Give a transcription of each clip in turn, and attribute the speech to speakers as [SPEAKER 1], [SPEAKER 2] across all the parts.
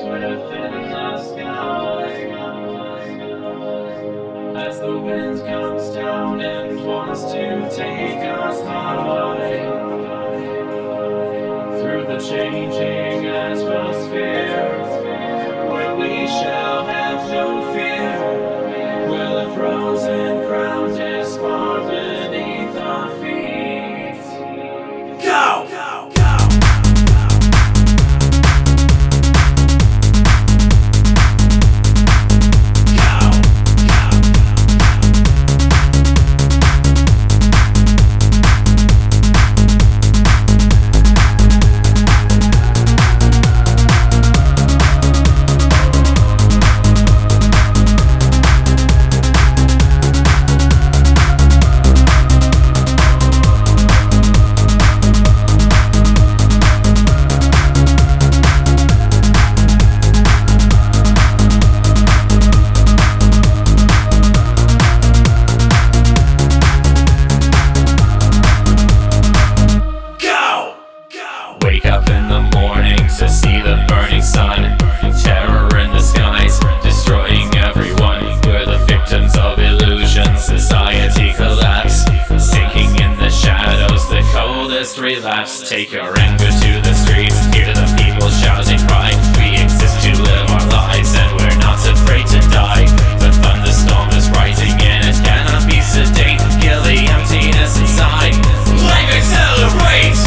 [SPEAKER 1] within the sky. As the wind comes down and wants to take us high, through the changing atmosphere, where we shall have no fear, where the frozen ground is far beneath our feet. Go! Wake up in the morning to see the burning sun, terror in the skies, destroying everyone. We're the victims of illusion, society collapse, sinking in the shadows, the coldest relapse. Take your anger to the streets, hear the people shouting pride. We exist to live our lives and we're not afraid to die. The thunderstorm is rising and it cannot be sedate. Kill the emptiness inside, life accelerates.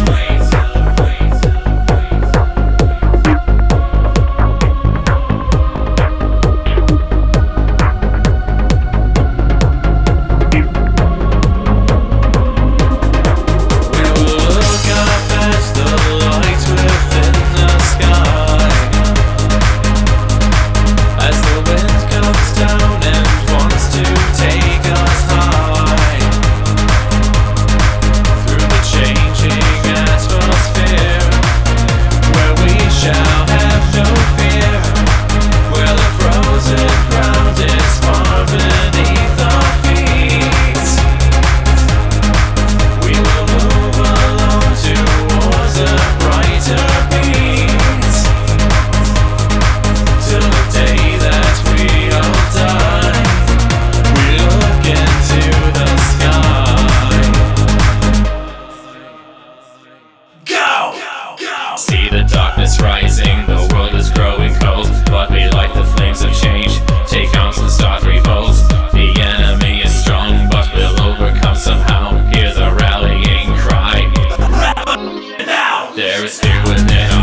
[SPEAKER 1] See the darkness rising, the world is growing cold, but we light the flames of change, take arms and start revolt. The enemy is strong, but we'll overcome somehow. Hear the rallying cry. There is fear within